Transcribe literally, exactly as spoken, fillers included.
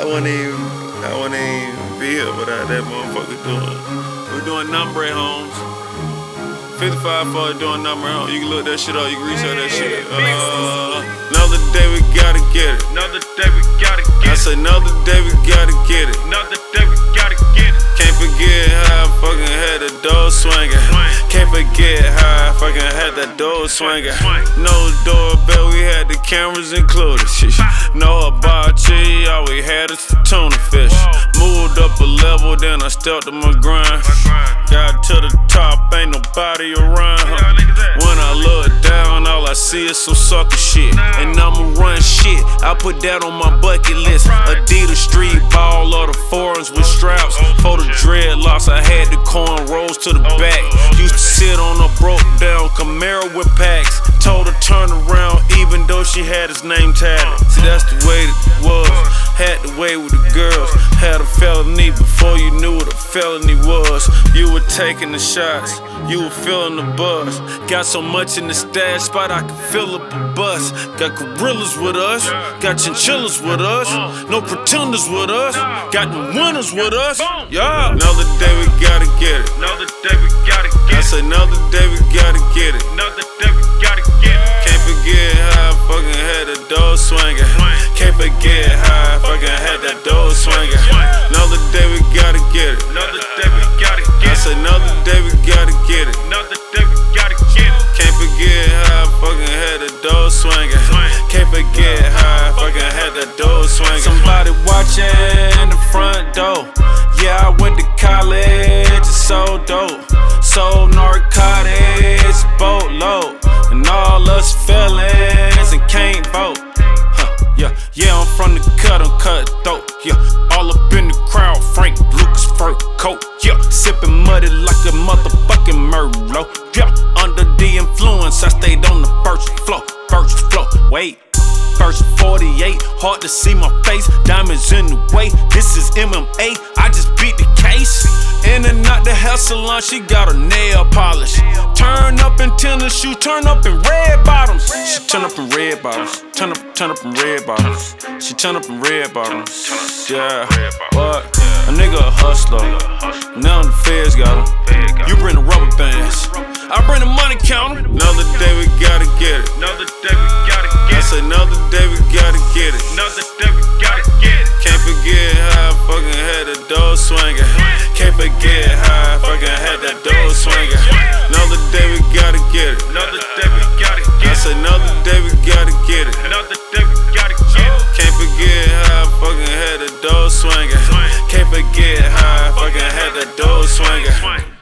I wouldn't even, I wouldn't even be here without that motherfucker doing. We're doing number at homes. fifty-five for doing number at home. You can look that shit up. You can research that shit. Uh, another day we gotta get it. Another day we gotta get it. I said another day we gotta get it. Another day we gotta get it. Can't forget how I fucking had the door swinging. Can't forget how I fucking had that door swinging. No doorbell, we had the cameras included. No hibachi, all we had is the tuna fish. Moved up a level, then I stepped to my grind. Got to the top, ain't nobody around. When I look down, all I see is some sucker shit. And I'ma run shit, I put that on my bucket list. Adidas street ball, or the foreigns with straps. For the dreadlocks, I had the cornrows to the back. Used to sit on a broke down Camaro with packs. Told her turn around, even though she had his name tatted. See, that's the way it was. Had the way with the girls. Had a felony before you knew what a felony was. You were taking the shots, you were feeling the buzz. Got so much in the stash spot I could fill up a bus. Got gorillas with us, got chinchillas with us. No pretenders with us, got the winners with us. Yeah. Another day we gotta get it. Another day we gotta get it. I said another day we gotta get it. Another day we gotta get it. Can't forget how I fucking had the door swinging. Can't forget how I fucking had that door swinging. Another day we gotta get it. Another day we gotta get it. I said another day we gotta get it. Another day we gotta get it. Can't forget how I fucking had the door swinging. Can't forget how I fucking had that door swinging. Somebody watching the front door. Yeah, I went to college, it's so dope. Sold narcotics, boatload. And all us felons and can't vote. Huh, yeah, yeah, I'm from the cut, I'm cutthroat. Yeah, all up in the crowd, Frank Lucas fur coat. Yeah, sipping muddy like a motherfucking Merlot. Yeah, under the influence, I stayed on the first floor, first floor. Wait. First forty-eight, hard to see my face, diamonds in the way. This is M M A, I just beat the case. In and out the hair salon, she got her nail polish. Turn up in tennis shoes, turn up in red bottoms. She turn up in red bottoms, turn up, turn up in red bottoms. She turn up in red bottoms. Yeah, what? A nigga a hustler. Now the feds got him. You bring the rubber bands, I bring the money counter. Another day we gotta get it. Another day we gotta get it. I said another day we gotta get it. Another day we gotta get it. Can't forget how I fucking had the door swinging. Can't forget how I fucking had that door swinging. Another day we gotta get it. Another day we gotta get it. I said another day we gotta get it. Another day we gotta get it. Can't forget how I fucking had the door swinging. Can't forget how I fucking had that door swinging.